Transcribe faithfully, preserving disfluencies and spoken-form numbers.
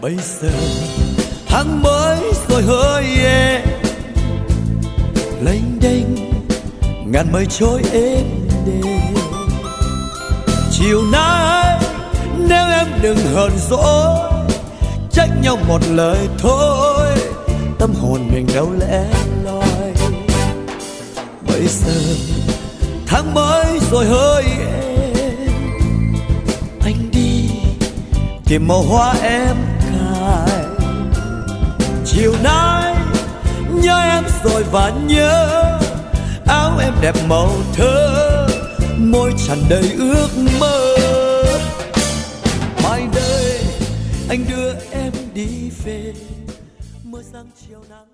Bây giờ tháng mới rồi hỡi em, lênh đênh ngàn mây trôi êm đềm. Chiều nay nếu em đừng hờn dỗi, trách nhau một lời thôi, tâm hồn mình đâu lẽ loi. Bây giờ tháng mới rồi hỡi em, anh đi tìm màu hoa em cài. Chiều nay nhớ em rồi và nhớ áo em đẹp màu thơ, môi tràn đầy ước mơ. Mai đây anh đưa em đi về, mưa giăng chiều nắng.